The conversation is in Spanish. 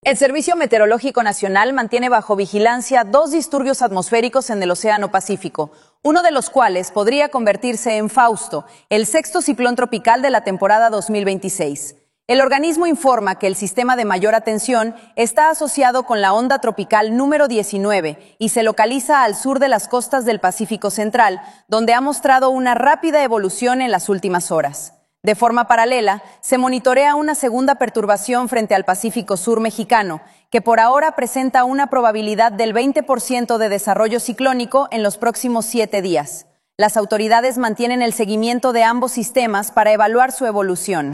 El Servicio Meteorológico Nacional mantiene bajo vigilancia 2 disturbios atmosféricos en el Océano Pacífico, uno de los cuales podría convertirse en Fausto, el 6º ciclón tropical de la temporada 2026. El organismo informa que el sistema de mayor atención está asociado con la onda tropical número 19 y se localiza al sur de las costas del Pacífico Central, donde ha mostrado una rápida evolución en las últimas horas. De forma paralela, se monitorea una segunda perturbación frente al Pacífico Sur mexicano, que por ahora presenta una probabilidad del 20% de desarrollo ciclónico en los próximos 7 días. Las autoridades mantienen el seguimiento de ambos sistemas para evaluar su evolución.